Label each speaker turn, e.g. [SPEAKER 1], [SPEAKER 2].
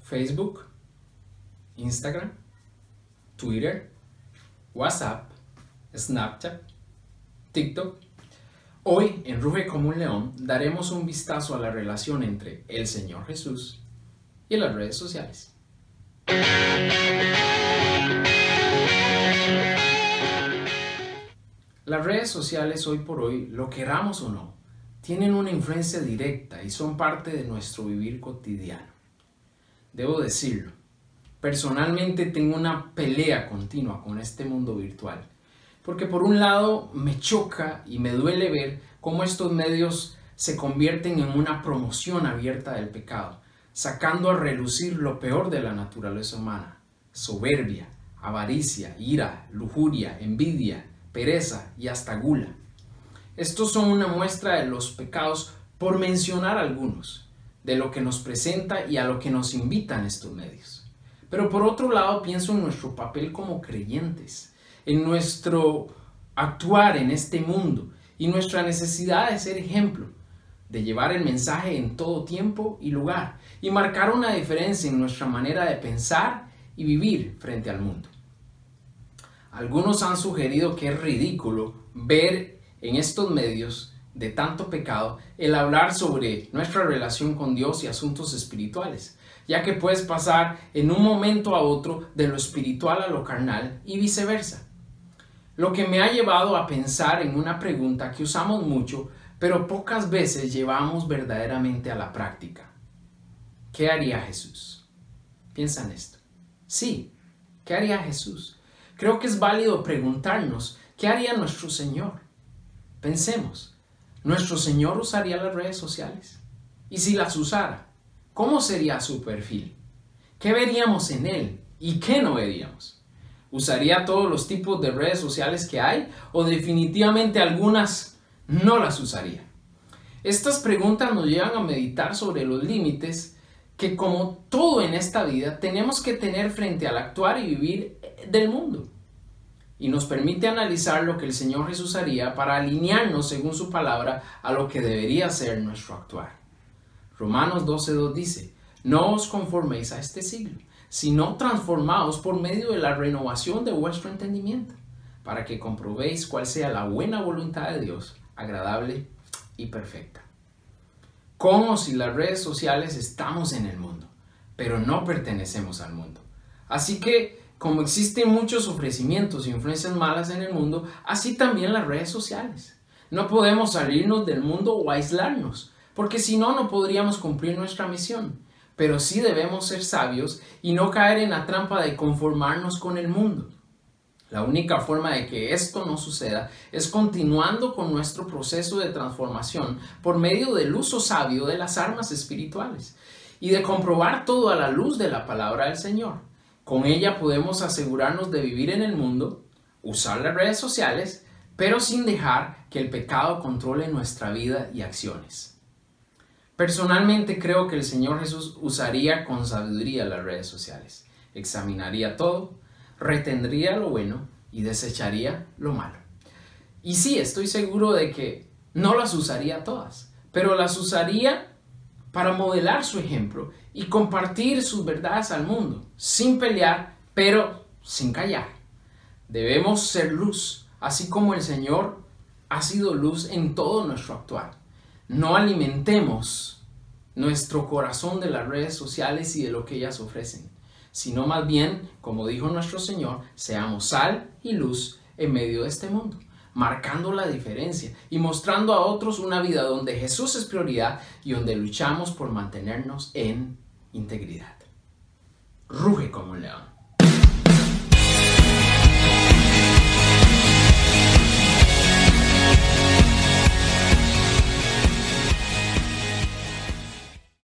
[SPEAKER 1] Facebook, Instagram, Twitter, WhatsApp, Snapchat, TikTok. Hoy en Ruge como un León daremos un vistazo a la relación entre el Señor Jesús y las redes sociales. Las redes sociales hoy por hoy, lo queramos o no, tienen una influencia directa y son parte de nuestro vivir cotidiano. Debo decirlo, personalmente tengo una pelea continua con este mundo virtual, porque por un lado me choca y me duele ver cómo estos medios se convierten en una promoción abierta del pecado, sacando a relucir lo peor de la naturaleza humana: soberbia, avaricia, ira, lujuria, envidia, pereza y hasta gula. Estos son una muestra de los pecados, por mencionar algunos, de lo que nos presenta y a lo que nos invitan estos medios. Pero por otro lado pienso en nuestro papel como creyentes, en nuestro actuar en este mundo y nuestra necesidad de ser ejemplo, de llevar el mensaje en todo tiempo y lugar y marcar una diferencia en nuestra manera de pensar y vivir frente al mundo. Algunos han sugerido que es ridículo ver en estos medios de tanto pecado el hablar sobre nuestra relación con Dios y asuntos espirituales, ya que puedes pasar en un momento a otro de lo espiritual a lo carnal y viceversa. Lo que me ha llevado a pensar en una pregunta que usamos mucho, pero pocas veces llevamos verdaderamente a la práctica. ¿Qué haría Jesús? Piensa en esto. Sí, ¿qué haría Jesús? Creo que es válido preguntarnos, ¿qué haría nuestro Señor? Pensemos, ¿nuestro Señor usaría las redes sociales? Y si las usara, ¿cómo sería su perfil? ¿Qué veríamos en Él y qué no veríamos? ¿Usaría todos los tipos de redes sociales que hay o definitivamente algunas no las usaría? Estas preguntas nos llevan a meditar sobre los límites que, como todo en esta vida, tenemos que tener frente al actuar y vivir del mundo. Y nos permite analizar lo que el Señor Jesús haría para alinearnos según su palabra a lo que debería ser nuestro actuar. Romanos 12:2 dice: no os conforméis a este siglo, sino transformaos por medio de la renovación de vuestro entendimiento, para que comprobéis cuál sea la buena voluntad de Dios, agradable y perfecta. Con o sin las redes sociales estamos en el mundo, pero no pertenecemos al mundo. Así que, como existen muchos ofrecimientos e influencias malas en el mundo, así también las redes sociales. No podemos salirnos del mundo o aislarnos, porque si no, no podríamos cumplir nuestra misión. Pero sí debemos ser sabios y no caer en la trampa de conformarnos con el mundo. La única forma de que esto no suceda es continuando con nuestro proceso de transformación por medio del uso sabio de las armas espirituales y de comprobar todo a la luz de la palabra del Señor. Con ella podemos asegurarnos de vivir en el mundo, usar las redes sociales, pero sin dejar que el pecado controle nuestra vida y acciones. Personalmente creo que el Señor Jesús usaría con sabiduría las redes sociales. Examinaría todo, retendría lo bueno y desecharía lo malo. Y sí, estoy seguro de que no las usaría todas, pero las usaría para modelar su ejemplo y compartir sus verdades al mundo, sin pelear, pero sin callar. Debemos ser luz, así como el Señor ha sido luz en todo nuestro actuar. No alimentemos nuestro corazón de las redes sociales y de lo que ellas ofrecen, sino más bien, como dijo nuestro Señor, seamos sal y luz en medio de este mundo, marcando la diferencia y mostrando a otros una vida donde Jesús es prioridad y donde luchamos por mantenernos en integridad. Ruge como un león.